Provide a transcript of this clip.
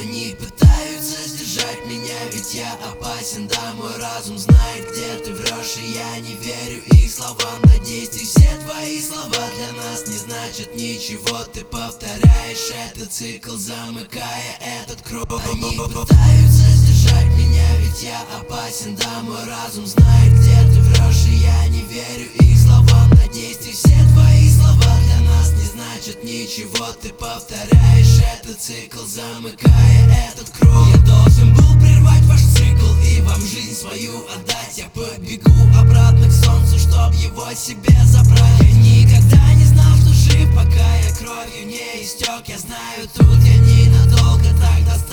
Они пытаются сдержать меня, ведь я опасен. Да, мой разум знает, где ты врешь, и я не верю их словам. На действий все твои слова для нас не значат ничего. Ты повторяешь этот цикл, замыкая этот круг. Они пытаются сдержать меня, ведь я опасен. Да, мой разум знает, где ты врешь, и я не верю их словам. На действий все твои слова для нас не значат ничего. Ты повторяешь этот цикл, замыкая этот круг. Я должен был прервать ваш цикл и вам жизнь свою отдать. Я побегу обратно к солнцу, чтоб его себе забрать. Я никогда не знал, что жив, пока я кровью не истек. Я знаю, тут я ненадолго, так достаточно.